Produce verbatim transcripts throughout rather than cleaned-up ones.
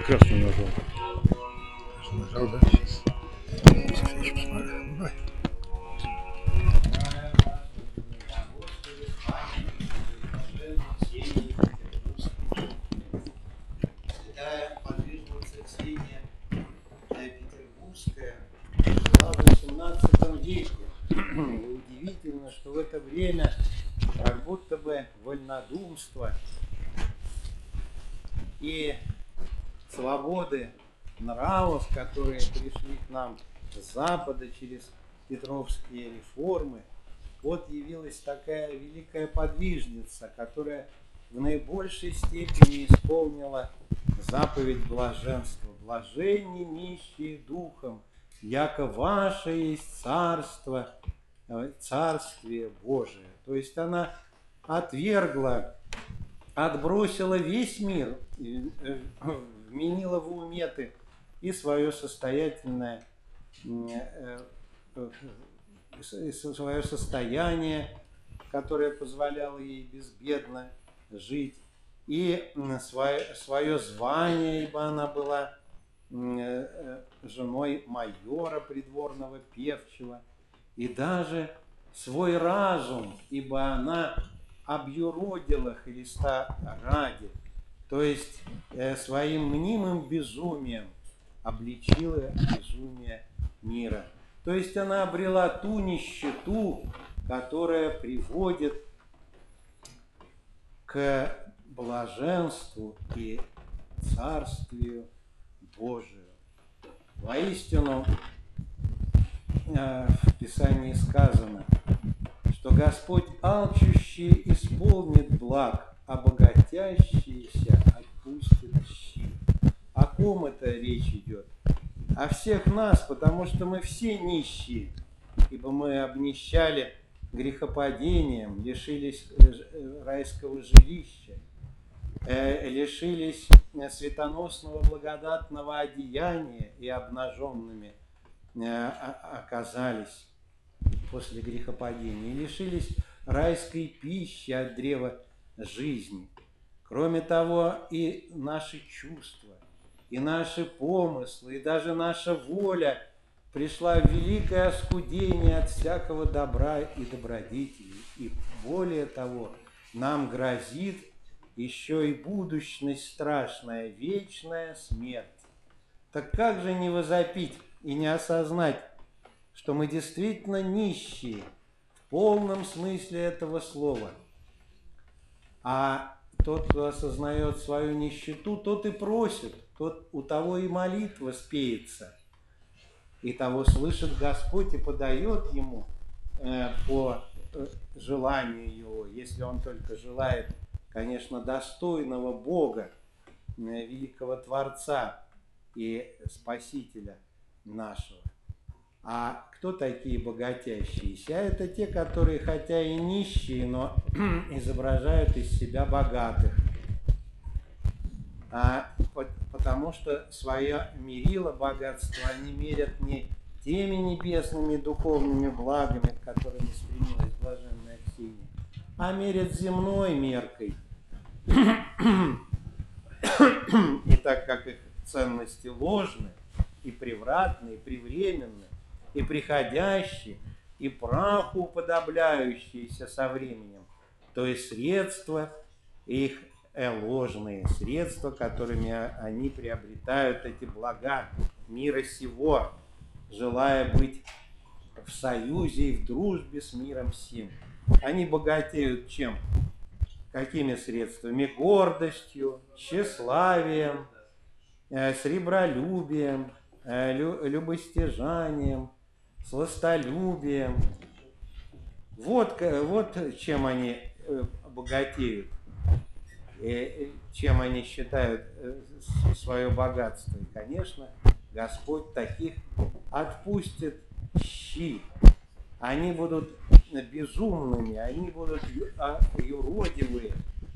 красную нажал. Нажал, да? Сейчас. Сейчас я еще посмотрю. Ну, давай. Подвижница Ксения Петербургская жила в восемнадцатом веке. И удивительно, что в это время как будто бы вольнодумство и свободы нравов, которые пришли к нам с Запада через Петровские реформы, вот явилась такая великая подвижница, которая в наибольшей степени исполнила заповедь блаженства. Блаженни нищие духом, яко ваше есть царство, царствие Божие. То есть она отвергла, отбросила весь мир, вменила в уметы и свое состоятельное, свое состояние, которое позволяло ей безбедно жить, и свое, свое звание, ибо она была женой майора придворного певчего, и даже свой разум, ибо она объюродила Христа ради, то есть э, своим мнимым безумием обличила безумие мира. То есть она обрела ту нищету, которая приводит к блаженству и царствию Божию. Воистину, э, в Писании сказано, что Господь алчущий исполнит благ, а богатящиеся отпустит щи. О ком это речь идет? О всех нас, потому что мы все нищие, ибо мы обнищали грехопадением, лишились райского жилища, лишились светоносного благодатного одеяния и обнаженными оказались после грехопадения, и лишились райской пищи от древа жизни. Кроме того, и наши чувства, и наши помыслы, и даже наша воля пришла в великое оскудение от всякого добра и добродетелей. И более того, нам грозит еще и будущность страшная, вечная смерть. Так как же не возопить и не осознать, что мы действительно нищие в полном смысле этого слова? А тот, кто осознает свою нищету, тот и просит, тот, у того и молитва спеется, и того слышит Господь и подает ему э, по э, желанию его, если он только желает, конечно, достойного Бога, э, великого Творца и Спасителя нашего. А кто такие богатящиеся? А это те, которые хотя и нищие, но изображают из себя богатых. А, потому что свое мерило богатства они мерят не теми небесными духовными благами, к которым стремилась блаженная Ксения, а мерят земной меркой. И так как их ценности ложны, и превратны, и превременны, и приходящие, и праху уподобляющиеся со временем, то есть средства их э, ложные, средства, которыми они приобретают эти блага мира сего, желая быть в союзе и в дружбе с миром сим. Они богатеют чем? Какими средствами? Гордостью, тщеславием, э, сребролюбием, э, лю, любостяжанием, сластолюбием. Вот, вот чем они богатеют, чем они считают свое богатство. И, конечно, Господь таких отпустит щи. Они будут безумными, они будут юродивые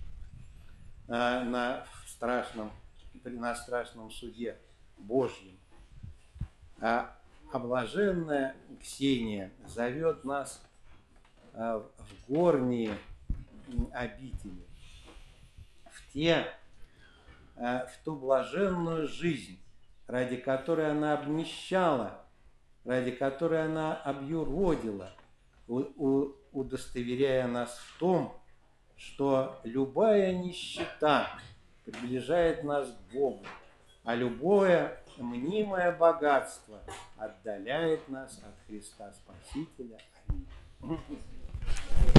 на страшном, на страшном суде Божьем. А А блаженная Ксения зовет нас в горние обители, в те в ту блаженную жизнь, ради которой она обнищала, ради которой она объюродила, удостоверяя нас в том, что любая нищета приближает нас к Богу, а любое мнимое богатство отдаляет нас от Христа Спасителя. Аминь.